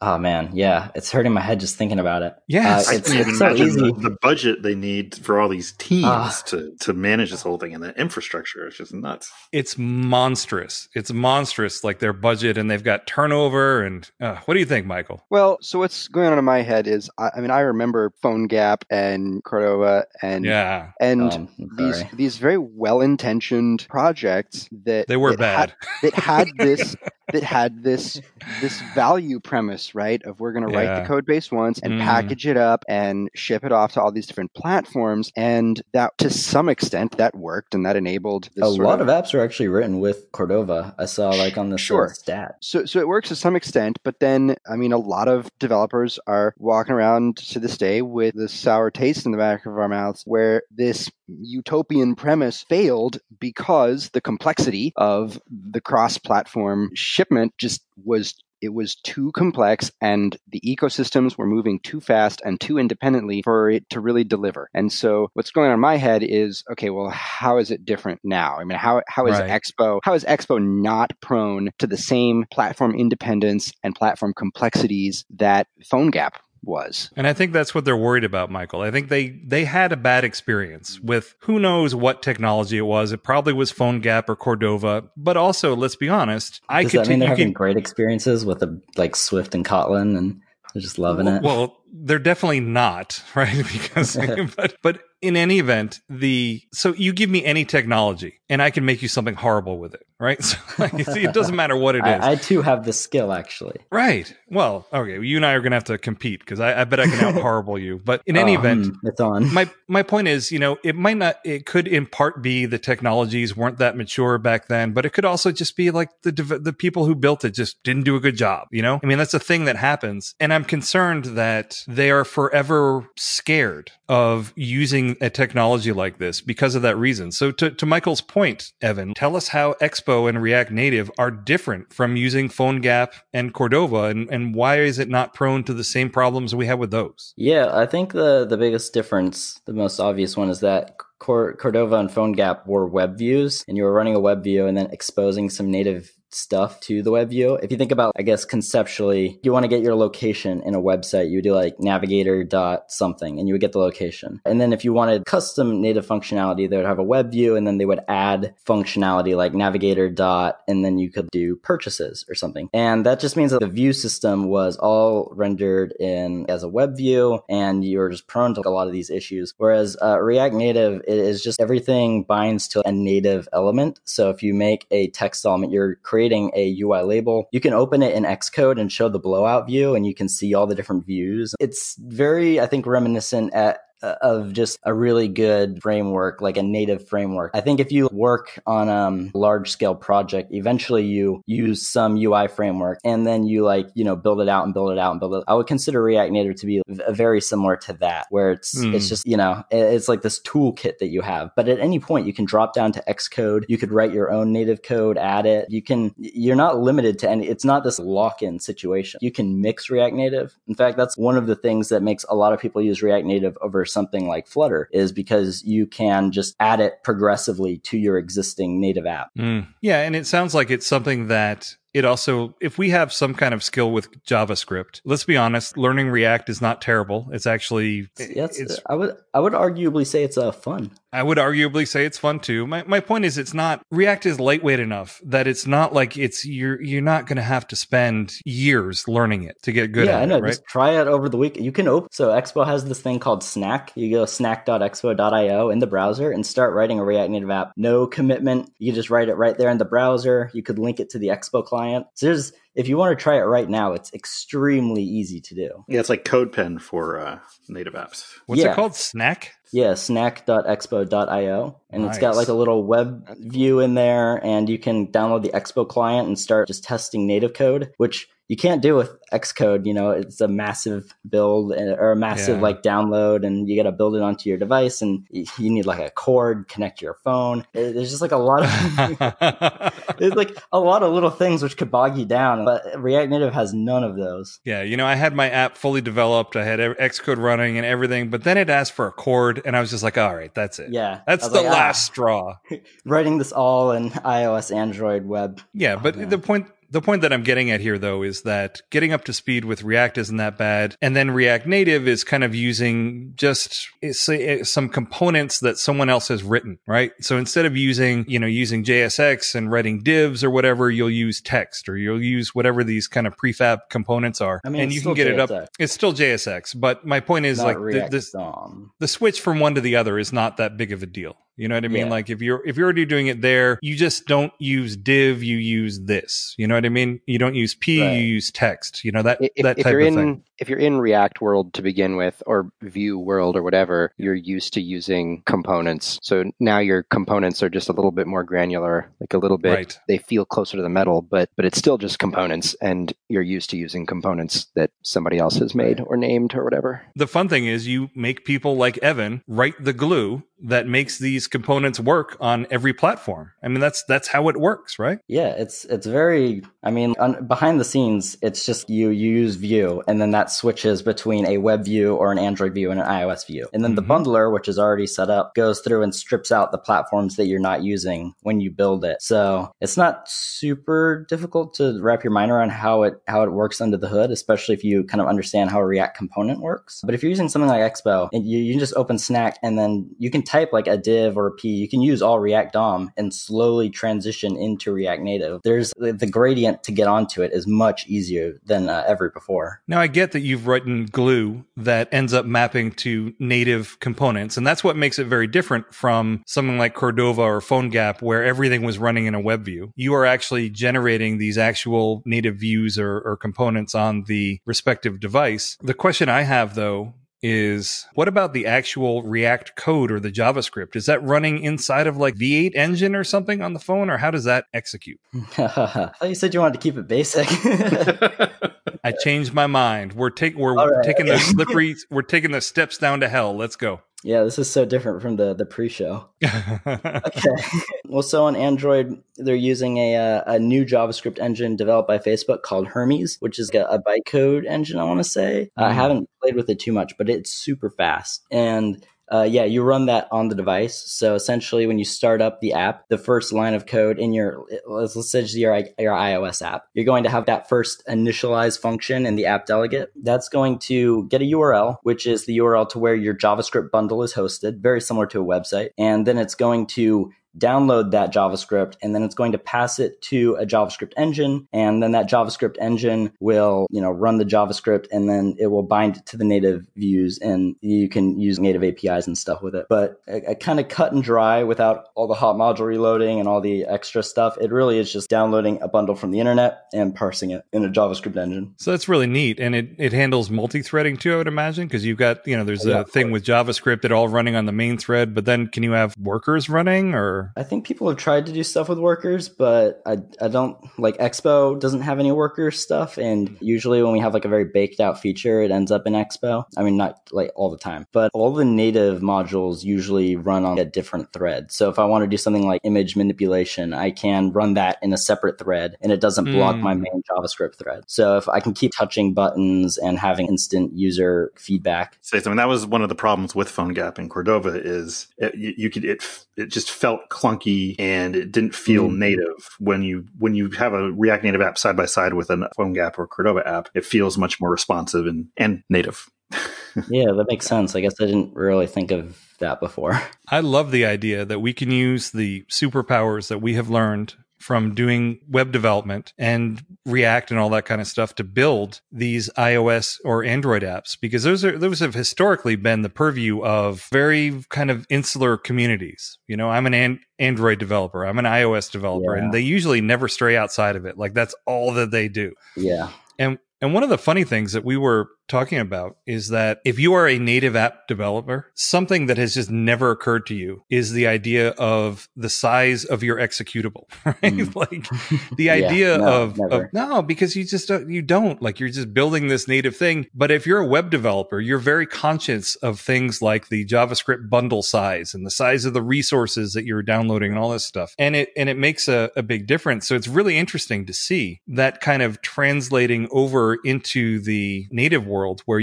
Oh man, yeah, it's hurting my head just thinking about it. Yes. uh, I it's, can't even it's so imagine easy. the, the budget they need for all these teams Ah. to, to manage this whole thing and the infrastructure. It's just nuts. It's monstrous. It's monstrous, like their budget, and they've got turnover. And uh, what do you think, Michael? Well, so what's going on in my head is, I, I mean, I remember PhoneGap and Cordova and Yeah, and Um, I'm these sorry. these very well-intentioned projects that they were that bad. Had, that had this that had this this value premise, right? Of we're going to write Yeah. the code base once and Mm. package it up and ship it off to all these different platforms, and that to some extent that worked and that enabled this A sort lot of, of apps are actually written with Cordova. I saw like on this Sure. uh, stat. So, so it works to some extent, but then, I mean, a lot of developers are walking around to this day with this sour taste in the back of our mouths where this utopian premise failed because the complexity of the cross-platform shipment just was it was too complex and the ecosystems were moving too fast and too independently for it to really deliver. And so what's going on in my head is, okay, well, how is it different now? I mean, how how is Right. Expo, how is Expo not prone to the same platform independence and platform complexities that PhoneGap was? And I think that's what they're worried about, Michael. I think they they had a bad experience with who knows what technology it was. It probably was PhoneGap or Cordova. But also, let's be honest, I Does could that mean t- they're you having could- great experiences with the like Swift and Kotlin and they're just loving it? Well, they're definitely not, right? Because, but, but in any event, the so you give me any technology and I can make you something horrible with it, right? So like, you see, it doesn't matter what it is, I, I too have the skill actually. right? Well, okay, you and I are going to have to compete because I, I bet I can out horrible you. But in any Oh, event, hmm, it's on. my my point is, you know, it might not, it could in part be the technologies weren't that mature back then, but it could also just be like the dev- the people who built it just didn't do a good job. You know, I mean, that's a thing that happens, and I'm concerned that they are forever scared of using a technology like this because of that reason. So to, to Michael's point, Evan, tell us how Expo and React Native are different from using PhoneGap and Cordova, and, and why is it not prone to the same problems we have with those? Yeah, I think the the biggest difference, the most obvious one, is that Cor- Cordova and PhoneGap were web views, and you were running a web view and then exposing some native stuff to the web view. If you think about, I guess, conceptually, you want to get your location in a website, you would do like navigator dot something and you would get the location. And then if you wanted custom native functionality, they would have a web view and then they would add functionality like navigator dot, and then you could do purchases or something. And that just means that the view system was all rendered in as a web view and you're just prone to a lot of these issues. Whereas uh, React Native, it is just everything binds to a native element. So if you make a text element, you're creating creating a U I label. You can open it in Xcode and show the blowout view and you can see all the different views. It's very, I think, reminiscent at of just a really good framework, like a native framework. I think if you work on a um, large scale project, eventually you use some U I framework and then you like, you know, build it out and build it out and build it. I would consider React Native to be v- very similar to that, where it's, mm. it's just, you know, it's like this toolkit that you have. But at any point you can drop down to Xcode. You could write your own native code, add it. You can, you're not limited to any, it's not this lock-in situation. You can mix React Native. In fact, that's one of the things that makes a lot of people use React Native over something like Flutter, is because you can just add it progressively to your existing native app. Mm. Yeah, and it sounds like it's something that it also, if we have some kind of skill with JavaScript, let's be honest, learning React is not terrible. It's actually, yeah, it's, it's, I would, I would arguably say it's uh, fun. I would arguably say it's fun too. My my point is, it's not, React is lightweight enough that it's not like it's, you're you're not going to have to spend years learning it to get good yeah, at I know. it, right? Just try it over the week. You can open, so Expo has this thing called Snack. You go snack dot expo dot io in the browser and start writing a React Native app. No commitment. You just write it right there in the browser. You could link it to the Expo client. So there's, if you want to try it right now, it's extremely easy to do. Yeah, it's like CodePen for uh, native apps. What's yeah. it called? Snack? Yeah, snack dot expo dot io. And Nice. It's got like a little web view in there, and you can download the Expo client and start just testing native code, which you can't do with Xcode. You know, it's a massive build or a massive Yeah. like download, and you got to build it onto your device, and you need like a cord, connect to your phone. There's just like a lot of there's like a lot of little things which could bog you down, but React Native has none of those. Yeah, you know, I had my app fully developed. I had Xcode running and everything, but then it asked for a cord, and I was just like, all right, that's it. Yeah, That's I was the like, last ah. straw. Writing this all in iOS, Android, web. Yeah, Oh, but man. the point the point that I'm getting at here, though, is that getting up to speed with React isn't that bad. And then React Native is kind of using just say, some components that someone else has written, right? So instead of using, you know, using J S X and writing divs or whatever, you'll use text or you'll use whatever these kind of prefab components are. I mean, and it's you still can get J S X. it up. It's still J S X. But my point is Not like the, React this, DOM. the switch from one to the other is not that big of a deal. You know what I mean? Yeah. Like if you're if you're already doing it there, you just don't use div, you use this. You know what I mean? You don't use P, Right. you use text. You know that If, that if type you're of in thing. if you're in React World to begin with, or Vue World or whatever, you're used to using components. So now your components are just a little bit more granular, like a little bit. Right. They feel closer to the metal, but but it's still just components, and you're used to using components that somebody else has made or named or whatever. The fun thing is you make people like Evan write the glue that makes these components work on every platform. I mean, that's that's how it works, right? Yeah, it's it's very. I mean, on, behind the scenes, it's just you you use Vue, and then that switches between a web view or an Android view and an iOS view, and then Mhm. the bundler, which is already set up, goes through and strips out the platforms that you're not using when you build it. So it's not super difficult to wrap your mind around how it how it works under the hood, especially if you kind of understand how a React component works. But if you're using something like Expo, and you, you can just open Snack, and then you can type like a div or a P. You can use all React D O M and slowly transition into React Native. There's the, the gradient to get onto it is much easier than uh, ever before. Now, I get that you've written glue that ends up mapping to native components, and that's what makes it very different from something like Cordova or PhoneGap, where everything was running in a web view. You are actually generating these actual native views or, or components on the respective device. The question I have, though, is what about the actual React code or the JavaScript? Is that running inside of like V eight engine or something on the phone, or how does that execute? I thought you said you wanted to keep it basic. I changed my mind. We're taking we're All right, taking okay. the slippery we're taking the steps down to hell. Let's go. Yeah, this is so different from the the pre-show. Okay. Well, so on Android, they're using a uh, a new JavaScript engine developed by Facebook called Hermes, which is a, a bytecode engine, I want to say. I Mm. haven't played with it too much, but it's super fast. And uh, yeah, you run that on the device. So essentially, when you start up the app, the first line of code in your, let's, let's say it's your, your iOS app, you're going to have that first initialize function in the app delegate. That's going to get a U R L, which is the U R L to where your JavaScript bundle is hosted, very similar to a website. And then it's going to download that JavaScript, and then it's going to pass it to a JavaScript engine, and then that JavaScript engine will, you know, run the JavaScript, and then it will bind it to the native views, and you can use native A P Is and stuff with it. But a, a kind of cut and dry without all the hot module reloading and all the extra stuff. It really is just downloading a bundle from the internet and parsing it in a JavaScript engine. So that's really neat. And it, it handles multi-threading too, I would imagine, because you've got, you know, there's Yeah, a of thing course. with JavaScript that all running on the main thread, but then can you have workers running or? I think people have tried to do stuff with workers, but I, I don't like Expo doesn't have any worker stuff. And usually when we have like a very baked out feature, it ends up in Expo. I mean, not like all the time, but all the native modules usually run on a different thread. So if I want to do something like image manipulation, I can run that in a separate thread and it doesn't block Mm. my main JavaScript thread. So if I can keep touching buttons and having instant user feedback. Say something. That was one of the problems with PhoneGap and Cordova is it, you, you could it it just felt clunky and it didn't feel Mm. native when you when you have a React Native app side by side with a PhoneGap or Cordova app. It feels much more responsive and and native. Yeah, that makes sense. I guess I didn't really think of that before. I love the idea that we can use the superpowers that we have learned from doing web development and React and all that kind of stuff to build these iOS or Android apps, because those are those have historically been the purview of very kind of insular communities. You know, I'm an, an Android developer, I'm an iOS developer, Yeah. and they usually never stray outside of it. Like that's all that they do. Yeah. And and one of the funny things that we were talking about is that if you are a native app developer, something that has just never occurred to you is the idea of the size of your executable, right? Mm. Like the Yeah, idea no, of, never. of no, because you just don't, you don't like you're just building this native thing. But if you're a web developer, you're very conscious of things like the JavaScript bundle size and the size of the resources that you're downloading and all this stuff. And it and it makes a, a big difference. So it's really interesting to see that kind of translating over into the native world where you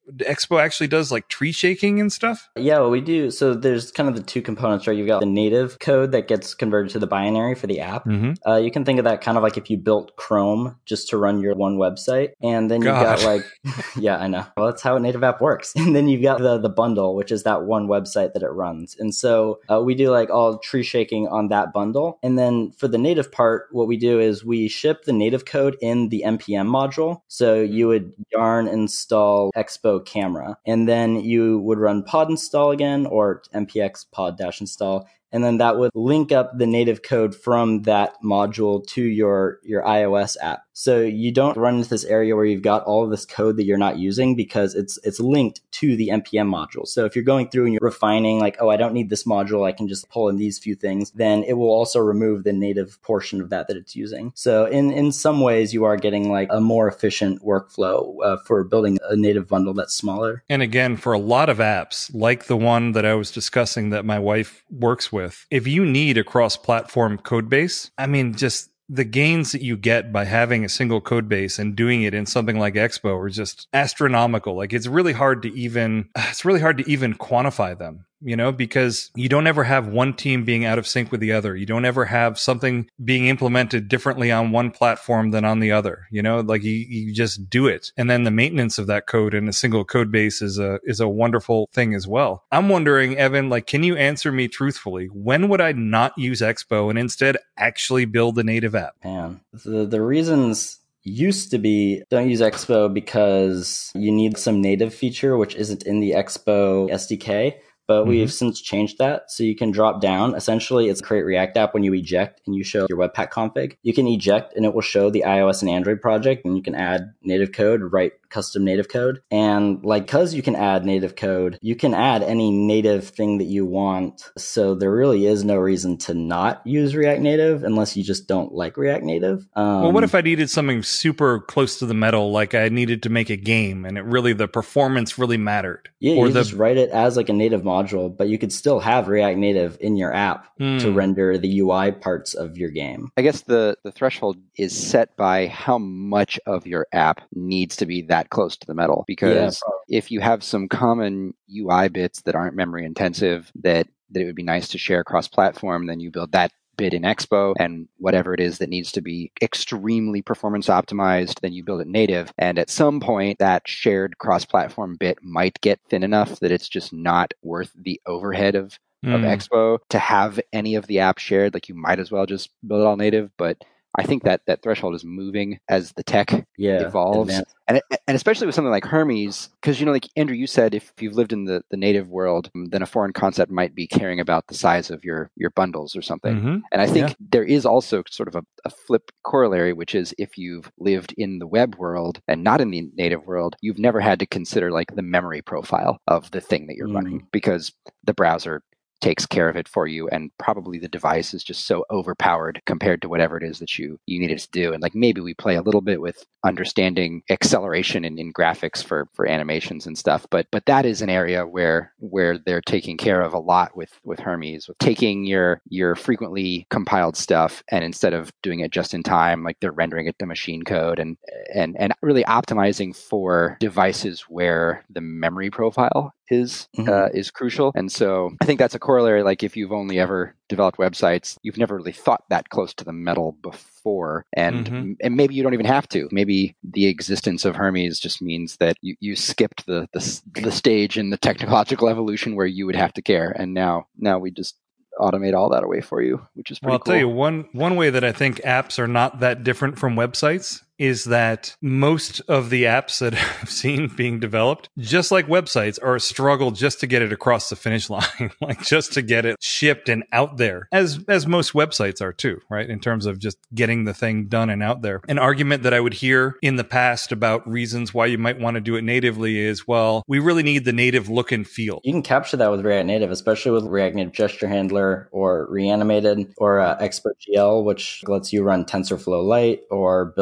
Expo actually does like tree shaking and stuff? Yeah, what we do, so there's kind of the two components, right? You've got the native code that gets converted to the binary for the app. Mm-hmm. Uh, you can think of that kind of like if you built Chrome just to run your one website. And then you've God. got like, yeah, I know. Well, that's how a native app works. And then you've got the, the bundle, which is that one website that it runs. And so uh, we do like all tree shaking on that bundle. And then for the native part, what we do is we ship the native code in the N P M module. So you would yarn install Expo camera, and then you would run pod install again or npx pod dash install. And then that would link up the native code from that module to your, your iOS app. So you don't run into this area where you've got all of this code that you're not using because it's it's linked to the N P M module. So if you're going through and you're refining like, oh, I don't need this module, I can just pull in these few things, then it will also remove the native portion of that that it's using. So in, in some ways, you are getting like a more efficient workflow uh, for building a native bundle that's smaller. And again, for a lot of apps, like the one that I was discussing that my wife works with, if you need a cross-platform code base, I mean, just the gains that you get by having a single code base and doing it in something like Expo are just astronomical. Like it's really hard to even, it's really hard to even quantify them, you know, because you don't ever have one team being out of sync with the other. You don't ever have something being implemented differently on one platform than on the other, you know, like you, you just do it. And then the maintenance of that code in a single code base is a, is a wonderful thing as well. I'm wondering, Evan, like, can you answer me truthfully? When would I not use Expo and instead actually build a native app? Man, the, the reasons used to be don't use Expo because you need some native feature, which isn't in the Expo S D K. But mm-hmm. we've since changed that. So you can drop down. Essentially, it's create React app when you eject and you show your Webpack config. You can eject and it will show the iOS and Android project, and you can add native code, write custom native code. And like, because you can add native code, you can add any native thing that you want. So there really is no reason to not use React Native unless you just don't like React Native. Um, well, what if I needed something super close to the metal, like I needed to make a game and it really, the performance really mattered? Yeah, or you the- just write it as like a native module, but you could still have React Native in your app mm. to render the U I parts of your game. I guess the, the threshold is set by how much of your app needs to be that close to the metal. Because yeah, if you have some common U I bits that aren't memory intensive, that, that it would be nice to share cross-platform, then you build that bit in Expo, and whatever it is that needs to be extremely performance optimized, then you build it native. And at some point, that shared cross-platform bit might get thin enough that it's just not worth the overhead of, mm. of Expo to have any of the app shared. Like you might as well just build it all native. But I think that that threshold is moving as the tech yeah, evolves. Advanced. And it, and especially with something like Hermes, because, you know, like Andrew, you said, if you've lived in the, the native world, then a foreign concept might be caring about the size of your, your bundles or something. Mm-hmm. And I think yeah. there is also sort of a, a flip corollary, which is if you've lived in the web world and not in the native world, you've never had to consider like the memory profile of the thing that you're mm. running, because the browser takes care of it for you, and probably the device is just so overpowered compared to whatever it is that you you need it to do. And like maybe we play a little bit with understanding acceleration in, in graphics for for animations and stuff, but but that is an area where where they're taking care of a lot with with Hermes, with taking your your frequently compiled stuff, and instead of doing it just in time, like they're rendering it to machine code, and and and really optimizing for devices where the memory profile is mm-hmm. uh, is crucial. And so I think that's a corollary. Like if you've only ever developed websites, you've never really thought that close to the metal before, and mm-hmm. and maybe you don't even have to. Maybe the existence of Hermes just means that you, you skipped the, the the stage in the technological evolution where you would have to care, and now now we just automate all that away for you, which is pretty well, I'll cool. tell you one one way that I think apps are not that different from websites is that most of the apps that I've seen being developed, just like websites, are a struggle just to get it across the finish line, like just to get it shipped and out there, as as most websites are too, right? In terms of just getting the thing done and out there. An argument that I would hear in the past about reasons why you might want to do it natively is, well, we really need the native look and feel. You can capture that with React Native, especially with React Native Gesture Handler or Reanimated or uh, Expo G L, which lets you run TensorFlow Lite or build video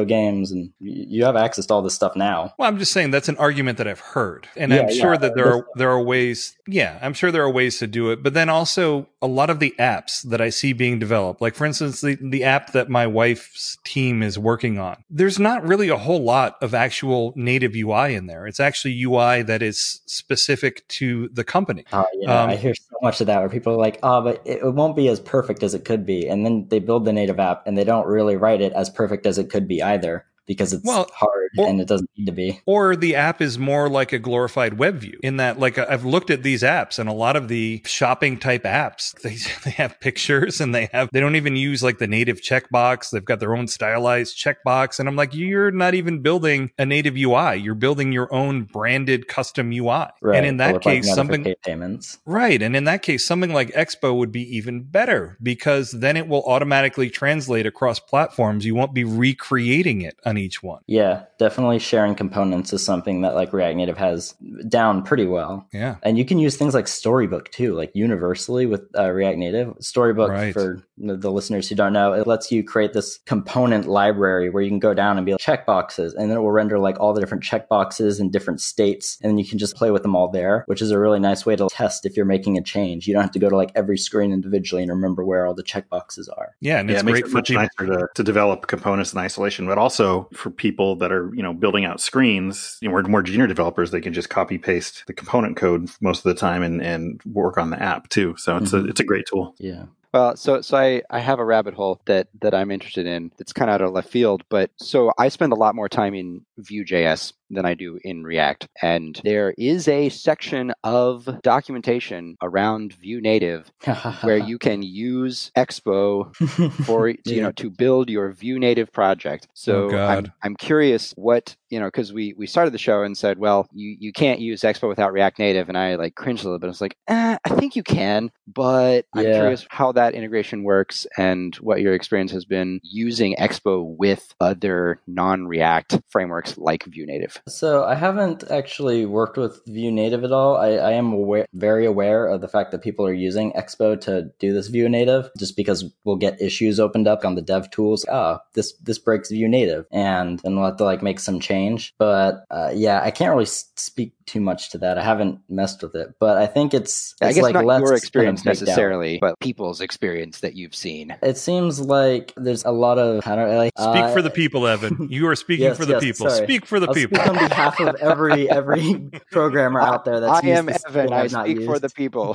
video games, and you, you have access to all this stuff now. Well, I'm just saying that's an argument that I've heard, and Yeah, I'm sure yeah, that there uh, are there are ways. Yeah, I'm sure there are ways to do it. But then also a lot of the apps that I see being developed, like for instance, the the app that my wife's team is working on, there's not really a whole lot of actual native U I in there. It's actually U I that is specific to the company. Oh, yeah, Um, I hear so much of that where people are like, oh, but it, it won't be as perfect as it could be. And then they build the native app and they don't really write it as perfect as it could be either, because it's Well, hard or- and it doesn't need to be. Or the app is more like a glorified web view in that, like, I've looked at these apps and a lot of the shopping type apps, they, they have pictures and they have, they don't even use like the native checkbox. They've got their own stylized checkbox. And I'm like, you're not even building a native U I. You're building your own branded custom U I. Right. And in that Or with, like, case, something, notification payments. right. And in that case, something like Expo would be even better because then it will automatically translate across platforms. You won't be recreating it on each one. Yeah, definitely sharing components is something that like React Native has down pretty well. Yeah. And you can use things like Storybook too, like universally with uh, React Native. Storybook, Right. for the listeners who don't know, it lets you create this component library where you can go down and be like checkboxes, and then it will render like all the different checkboxes in different states, and then you can just play with them all there, which is a really nice way to test if you're making a change. You don't have to go to like every screen individually and remember where all the checkboxes are. Yeah. And Yeah, it's it makes great it for much people. nicer to, to develop components in isolation, but also for people that are, you know, building out screens, you know, we're more junior developers, they can just copy paste the component code most of the time and, and work on the app too. So it's Mhm. a it's a great tool. Yeah. Well, so so I, I have a rabbit hole that, that I'm interested in. It's kind of out of left field, but so I spend a lot more time in Vue.js than I do in React. And there is a section of documentation around Vue Native where you can use Expo for you Yeah. know to build your Vue Native project. So Oh, God. I'm I'm curious what you know because we we started the show and said, well, you you can't use Expo without React Native, and I like cringed a little bit. I was like, eh, I think you can, but I'm Yeah. curious how that integration works and what your experience has been using Expo with other non-React frameworks like Vue Native. So I haven't actually worked with Vue Native at all. I, I am aware, very aware of the fact that people are using Expo to do this Vue Native, just because we'll get issues opened up on the dev tools. Ah, this this breaks Vue Native, and then we'll have to like make some change. But uh, yeah, I can't really s- speak too much to that. I haven't messed with it, but I think it's, it's I guess like not less your experience kind of baked out. necessarily, but people's experience that you've seen. It seems like there's a lot of I don't know, like Speak uh, for the people, Evan. You are speaking yes, for the yes, people. sorry. Speak for the I'll people. speak on behalf of every every programmer out there that's I used am this Evan. thing I I've not speak for used. the people.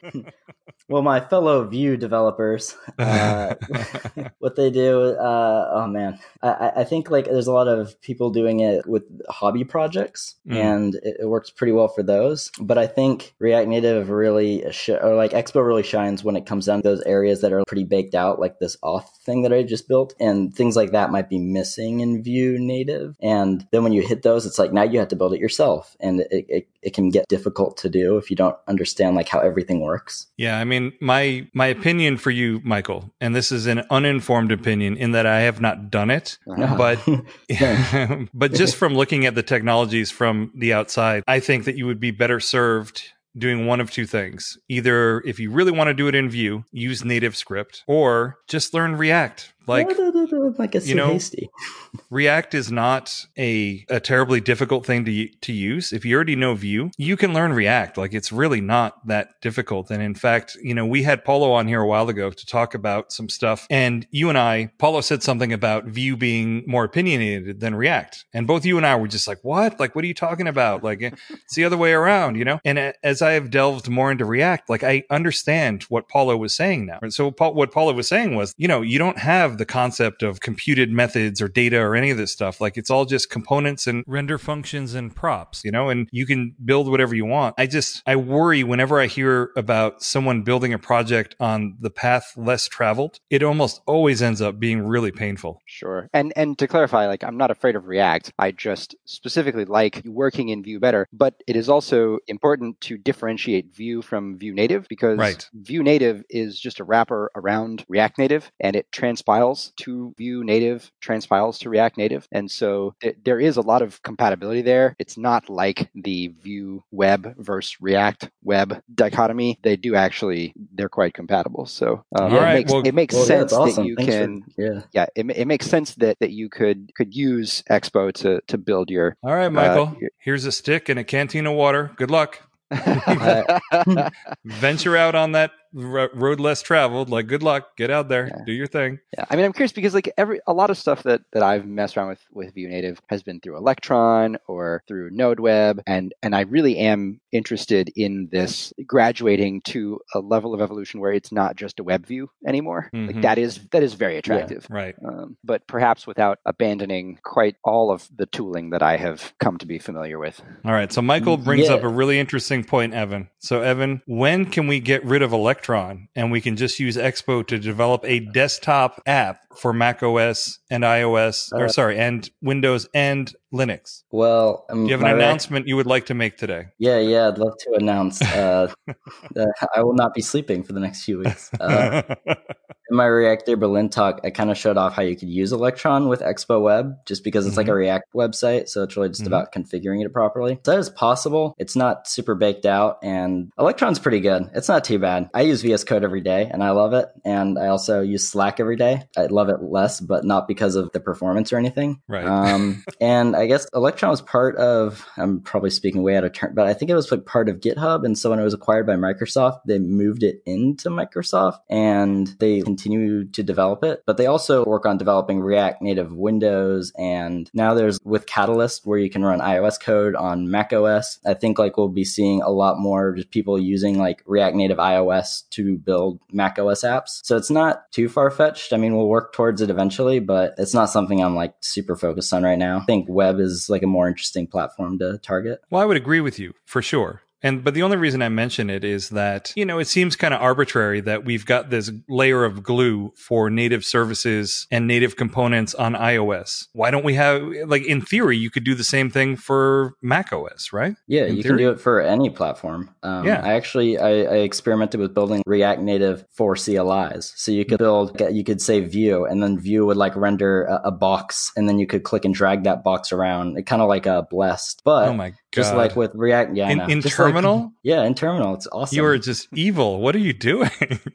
Well, my fellow Vue developers, uh, what they do, uh, oh man, I, I think like there's a lot of people doing it with hobby projects, Mm. and it, it works pretty well for those. But I think React Native really, sh- or like Expo really shines when it comes down to those areas that are pretty baked out, like this auth thing that I just built, and things like that might be missing in Vue Native. And then when you hit those, it's like now you have to build it yourself, and it, it, it can get difficult to do if you don't understand like how everything works. Yeah, I mean, my my opinion for you, Michael, and this is an uninformed opinion in that I have not done it, but but just from looking at the technologies from the outside, I think that you would be better served doing one of two things. Either if you really want to do it in Vue, use native script, or just learn React. Like, like it's you too know, hasty. React is not a, a terribly difficult thing to to use. If you already know Vue, you can learn React. Like, it's really not that difficult. And in fact, you know, we had Paulo on here a while ago to talk about some stuff. And you and I, Paulo said something about Vue being more opinionated than React. And both you and I were just like, what? Like, what are you talking about? Like, it's the other way around, you know? And as I have delved more into React, like, I understand what Paulo was saying now. And so what Paulo was saying was, you know, you don't have the concept of computed methods or data or any of this stuff. Like, it's all just components and render functions and props, you know, and you can build whatever you want. I just, I worry whenever I hear about someone building a project on the path less traveled, it almost always ends up being really painful. Sure. And and to clarify, like, I'm not afraid of React. I just specifically like working in Vue better. But it is also important to differentiate Vue from Vue Native, because Right. Vue Native is just a wrapper around React Native, and it transpiles transpiles to Vue Native, transpiles to React Native. And so th- there is a lot of compatibility there. It's not like the Vue Web versus React Web dichotomy. They do actually, they're quite compatible. So um, All it, right, makes, well- it makes Well, yeah, sense it's awesome. that you Thanks for- can, yeah. yeah, it, ma- it makes sense that, that you could could use Expo to, to build your. All right, Michael. Uh, your- Here's a stick and a canteen of water. Good luck. Uh, Venture out on that ro- road less traveled. Like, good luck. Get out there. Yeah. Do your thing. Yeah, I mean, I'm curious because like every a lot of stuff that, that I've messed around with with Vue Native has been through Electron or through NodeWeb, and and I really am interested in this graduating to a level of evolution where it's not just a web view anymore. Mhm. Like that is that is very attractive. Right. Um, but perhaps without abandoning quite all of the tooling that I have come to be familiar with. All right. So Michael brings Yeah. up a really interesting point, Evan. So Evan, when can we get rid of Electron and we can just use Expo to develop a desktop app for Mac O S and iOS, or Uh, sorry, and Windows and Linux? Well, um, Do you have an my re- announcement you would like to make today? Yeah, yeah, I'd love to announce uh, that I will not be sleeping for the next few weeks. Uh, in my React Day Berlin talk, I kind of showed off how you could use Electron with Expo Web, just because it's like a React website, so it's really just Mhm. about configuring it properly. So that is possible. It's not super baked out, and Electron's pretty good. It's not too bad. I use V S Code every day, and I love it. And I also use Slack every day. I love it less, but not because of the performance or anything. Right. Um, and I guess Electron was part of, I'm probably speaking way out of turn, but I think it was like part of GitHub. And so when it was acquired by Microsoft, they moved it into Microsoft and they continue to develop it. But they also work on developing React Native Windows. And now there's with Catalyst where you can run iOS code on Mac O S. I think like we'll be seeing a lot more just people using like React Native iOS to build Mac O S apps. So it's not too far fetched. I mean, we'll work towards it eventually, but it's not something I'm like super focused on right now. I think web is like a more interesting platform to target. Well, I would agree with you for sure. And but the only reason I mention it is that, you know, it seems kind of arbitrary that we've got this layer of glue for native services and native components on iOS. Why don't we have, like, in theory, you could do the same thing for Mac O S, right? Yeah, In you theory. can do it for any platform. Um, Yeah. I actually I, I experimented with building React Native for C L Is. So you could build, you could say Vue, and then Vue would like render a, a box, and then you could click and drag that box around. It kind of like a Blessed, but Oh my God. just like with React, yeah, I In- know. in Just like- Terminal? yeah, in Terminal, it's awesome. You are just evil. What are you doing?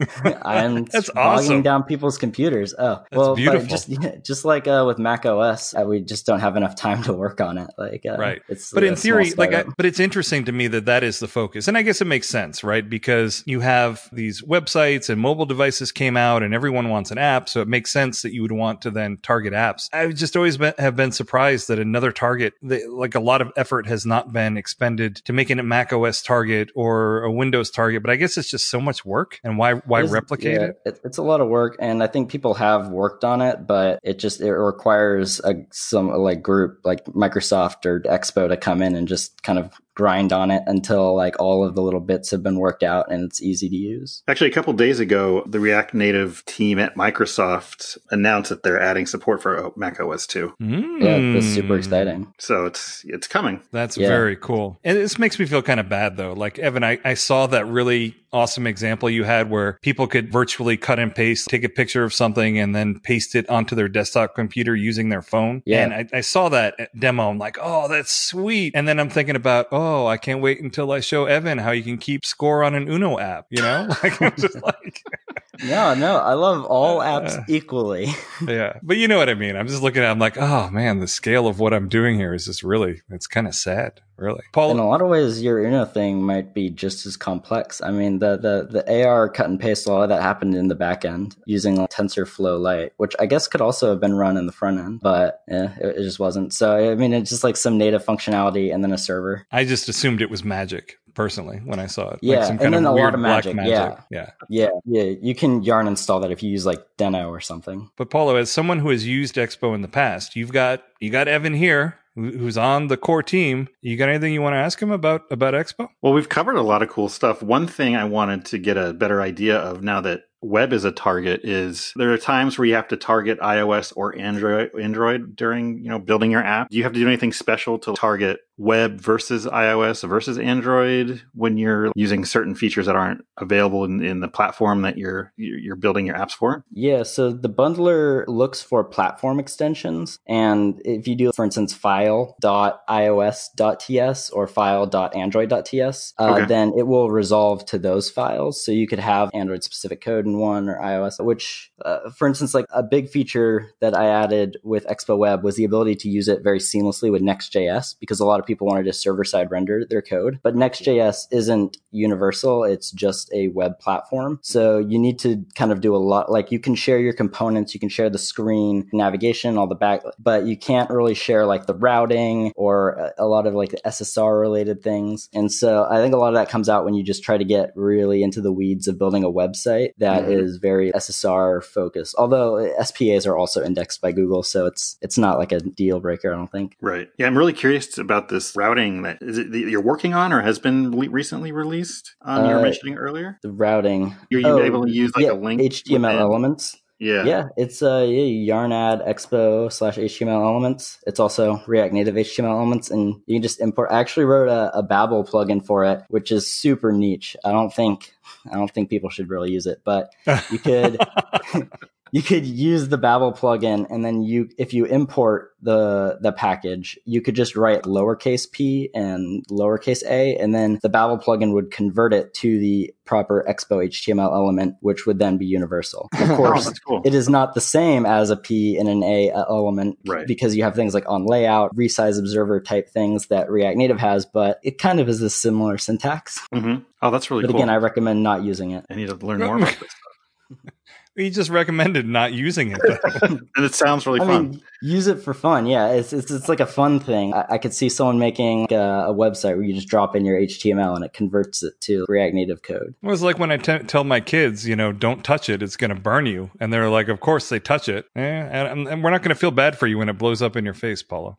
I'm That's bogging awesome. down people's computers. Oh, well, beautiful. But just yeah, just like uh, with Mac O S, uh, we just don't have enough time to work on it. Like, uh, Right. It's But a in small theory, like, I, startup. but it's interesting to me that that is the focus. And I guess it makes sense, right? Because you have these websites and mobile devices came out and everyone wants an app. So it makes sense that you would want to then target apps. I've just always been, have been surprised that another target, that, like a lot of effort has not been expended to making a Mac O S target or a Windows target. But I guess it's just so much work. And why, why It is- replicate yeah, it? it? It's a lot of work, and I think people have worked on it, but it just it requires a, some like group like Microsoft or Expo to come in and just kind of grind on it until like all of the little bits have been worked out and it's easy to use. Actually, a couple days ago, the React Native team at Microsoft announced that they're adding support for Mac O S too. Yeah, that's super Mm. exciting. So it's it's coming. That's Yeah. very cool. And this makes me feel kind of bad though. Like Evan, I, I saw that really awesome example you had where people could virtually cut and paste, take a picture of something and then paste it onto their desktop computer using their phone. Yeah. And I, I saw that demo. I'm like, oh, that's sweet. And then I'm thinking about, oh, I can't wait until I show Evan how you can keep score on an Uno app, you know? Like, I'm just like, No, no, I love all apps Uh, equally. yeah. But you know what I mean? I'm just looking at it, I'm like, oh man, the scale of what I'm doing here is just really, it's kind of sad, really. Paul, In a lot of ways, your Uno thing might be just as complex. I mean, the the the A R cut and paste, a lot of that happened in the back end using like TensorFlow Lite, which I guess could also have been run in the front end, but yeah, it, it just wasn't. So I mean, it's just like some native functionality and then a server. I just assumed it was magic personally when I saw it. Yeah, like some and kind then of a lot weird of black magic, magic. yeah. yeah. Yeah, yeah, you can yarn install that if you use like Deno or something. But Paulo, as someone who has used Expo in the past, you've got you got Evan here who- who's on the core team. You got anything you want to ask him about about Expo? Well, we've covered a lot of cool stuff. One thing I wanted to get a better idea of now that web is a target is there are times where you have to target iOS or Android Android during, you know, building your app. Do you have to do anything special to target web versus iOS versus Android when you're using certain features that aren't available in, in the platform that you're you're building your apps for? Yeah, so the bundler looks for platform extensions. And if you do, for instance, file.ios.ts or file.android.ts, uh, Okay. then it will resolve to those files. So you could have Android-specific code in one or iOS, which, uh, for instance, like a big feature that I added with Expo Web was the ability to use it very seamlessly with Next.js, because a lot of people wanted to server-side render their code. But Next.js isn't universal. It's just a web platform. So you need to kind of do a lot. Like you can share your components, you can share the screen, navigation, all the back, but you can't really share like the routing or a lot of like the S S R related things. And so I think a lot of that comes out when you just try to get really into the weeds of building a website that mm-hmm. is very S S R focused. Although S P As are also indexed by Google, so it's it's not like a deal breaker, I don't think. Right. Yeah, I'm really curious about this routing that is it that you're working on or has been le- recently released. Um, you were uh, mentioning earlier the routing. You're you oh, able to use like yeah, a link H T M L within? elements. Yeah. Yeah, it's uh, yeah, Yarnad Expo slash H T M L elements. It's also React Native H T M L elements, and you can just import. I actually wrote a, a Babel plugin for it, which is super niche. I don't think I don't think people should really use it, but you could you could use the Babel plugin, and then you if you import the the package, you could just write lowercase p and lowercase a, and then the Babel plugin would convert it to the proper Expo H T M L element, which would then be universal. Of course, oh, that's cool. It is not the same as a P and an A element, right, because you have things like on layout, resize observer type things that React Native has, but it kind of is a similar syntax. Mm-hmm. Oh, that's really but cool. But again, I recommend not using it. I need to learn more about this stuff. He just recommended not using it, and it sounds really I fun. Mean, use it for fun. Yeah, it's it's, it's like a fun thing. I, I could see someone making a, a website where you just drop in your H T M L and it converts it to React Native code. It was like when I t- tell my kids, you know, don't touch it; it's going to burn you, and they're like, "Of course they touch it," eh, and, and we're not going to feel bad for you when it blows up in your face, Paulo.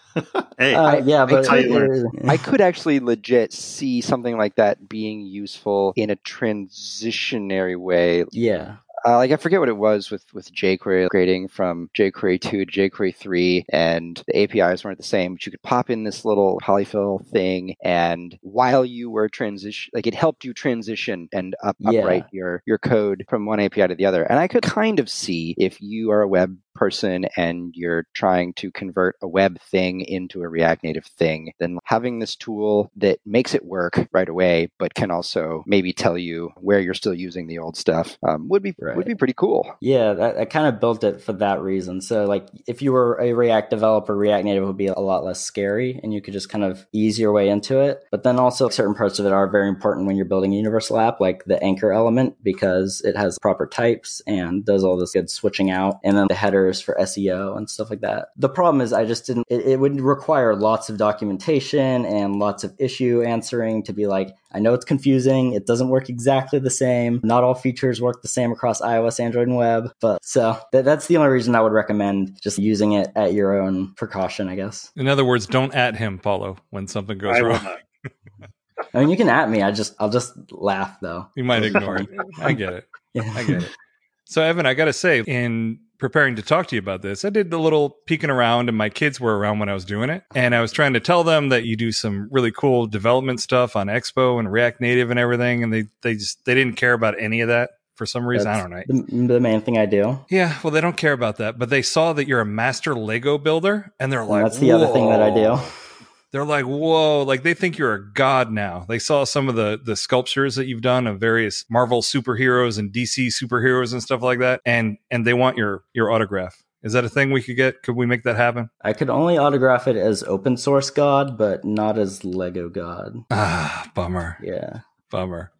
hey, uh, I, yeah, but I could, I could actually legit see something like that being useful in a transitionary way. Yeah. Uh, like I forget what it was with, with jQuery grading from jQuery two to jQuery three, and the A P Is weren't the same, but you could pop in this little polyfill thing, and while you were transition, like it helped you transition and up, yeah. upright your, your code from one A P I to the other. And I could kind of see if you are a web person and you're trying to convert a web thing into a React Native thing, then having this tool that makes it work right away, but can also maybe tell you where you're still using the old stuff, um, would be right. would be pretty cool. Yeah, that, I kind of built it for that reason. So like if you were a React developer, React Native would be a lot less scary and you could just kind of ease your way into it. But then also certain parts of it are very important when you're building a universal app, like the anchor element, because it has proper types and does all this good switching out, and then the headers for S E O and stuff like that. The problem is I just didn't, it, it would require lots of documentation and lots of issue answering to be like, I know it's confusing. It doesn't work exactly the same. Not all features work the same across iOS, Android, and web. But so that, that's the only reason I would recommend just using it at your own precaution, I guess. In other words, don't at him, Paulo, when something goes I wrong. I mean, you can at me. I just, I'll just laugh though. You might ignore it. I get it. Yeah. I get it. So Evan, I got to say, in preparing to talk to you about this, I did the little peeking around, and my kids were around when I was doing it. And I was trying to tell them that you do some really cool development stuff on Expo and React Native and everything. And they, they just, they didn't care about any of that for some reason. That's I don't know. The, the main thing I do. Yeah. Well, they don't care about that, but they saw that you're a master Lego builder and they're like, and that's the whoa. other thing that I do. They're like, whoa, like they think you're a god now. They saw some of the the sculptures that you've done of various Marvel superheroes and D C superheroes and stuff like that. And and they want your your autograph. Is that a thing we could get? Could we make that happen? I could only autograph it as open source God, but not as Lego God. Ah, bummer. Yeah. Bummer.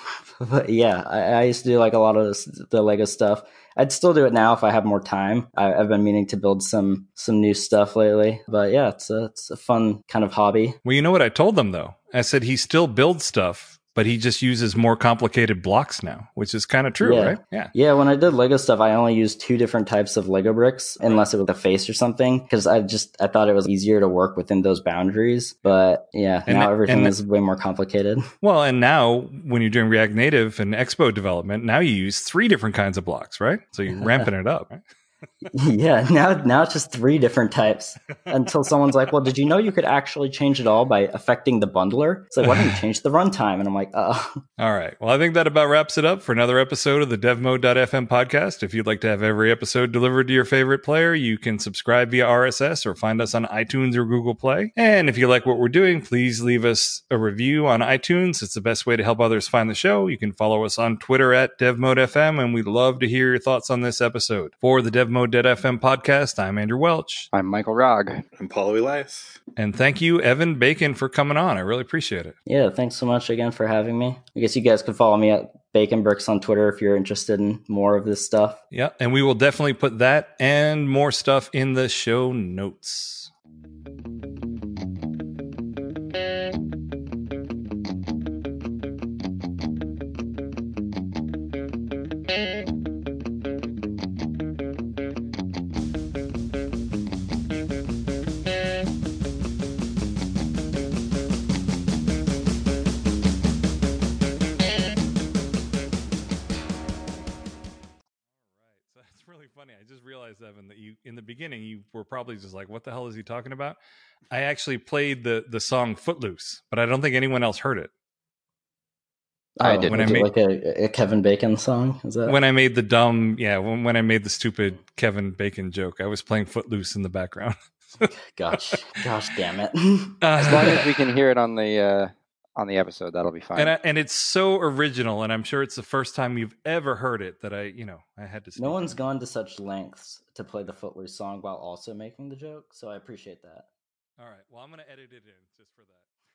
But yeah, I, I used to do like a lot of this, the Lego stuff. I'd still do it now if I have more time. I, I've been meaning to build some some new stuff lately. But yeah, it's a, it's a fun kind of hobby. Well, you know what I told them, though? I said he still builds stuff, but he just uses more complicated blocks now, which is kind of true, yeah. right? Yeah. Yeah, when I did Lego stuff, I only used two different types of Lego bricks, unless it was a face or something, because I just, I thought it was easier to work within those boundaries. But yeah, and now the, everything the, is way more complicated. Well, and now when you're doing React Native and Expo development, now you use three different kinds of blocks, right? So you're ramping it up, right? Yeah, now now it's just three different types until someone's like, well, did you know you could actually change it all by affecting the bundler? It's like, why don't you change the runtime? And I'm like, oh. All right. Well, I think that about wraps it up for another episode of the devmode dot f m podcast. If you'd like to have every episode delivered to your favorite player, you can subscribe via R S S or find us on iTunes or Google Play. And if you like what we're doing, please leave us a review on iTunes. It's the best way to help others find the show. You can follow us on Twitter at devmodefm, and we'd love to hear your thoughts on this episode. For the devmode dot f m podcast, I'm Andrew Welch. I'm Michael Rogg. I'm Paulo Elias. And thank you, Evan Bacon, for coming on. I really appreciate it. Yeah, thanks so much again for having me. I guess you guys could follow me at Bacon Bricks on Twitter if you're interested in more of this stuff. Yeah, and we will definitely put that and more stuff in the show notes. Funny. I just realized, Evan, that you in the beginning you were probably just like, "What the hell is he talking about?" I actually played the the song "Footloose," but I don't think anyone else heard it. I Oh, did. When I is it made like a, a Kevin Bacon song? Is that when I made the dumb, yeah, when, when I made the stupid Kevin Bacon joke, I was playing "Footloose" in the background. gosh, gosh, damn it! As long as we can hear it on the uh, on the episode, that'll be fine. and I, and it's so original, and I'm sure it's the first time you've ever heard it that I, you know, I had to. No one's gone to such lengths to play the Footloose song while also making the joke, so I appreciate that. All right. Well, I'm going to edit it in just for that.